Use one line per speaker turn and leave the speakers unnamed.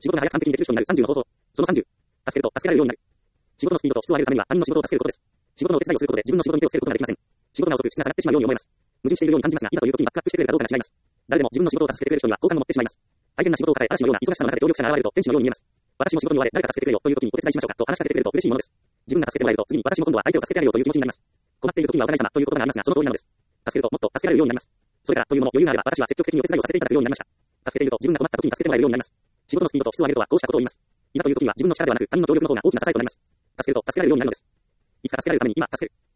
仕事が早く完璧にできる人になる30の方法。その30。助けると助けられるようになる。仕事のスピードと質を上げるためには他人の仕事を助けることです。仕事のお手伝いをすることで自分の仕事に手をつけることができません。仕事が遅く質が下がってしまうように思えます。矛盾しているように感じますが、いざという時にバックアップしてくれるかどうかが違います。誰でも自分の仕事を助けてくれる人には好感を持ってしまいます。大変な仕事を抱え嵐のような忙しさの中で協力者が現れると天使のように見えます。私も仕事に追われ誰か助けてくれよという時にお手伝いしましょうかと話しかけてくれると嬉しいものです。自分が助けてもらえると次に私も今度は相手を助けてあげようという気持ちになります。困っている時にはお互い様という言葉がありますが、その通りなのです。助けるともっと助けられるようになります。それからというもの余裕があれば私は積極的にお手伝いをさせていただくようになりました。助けていると自分が困った時に助けてもらえるようになります。仕事のスピードと質を上げるとはこうしたことを言います。いざという時には自分の力ではなく他人の協力の方が大きな支えとなります。助けると助けられるようになるのです。いつか助けられるために今助ける。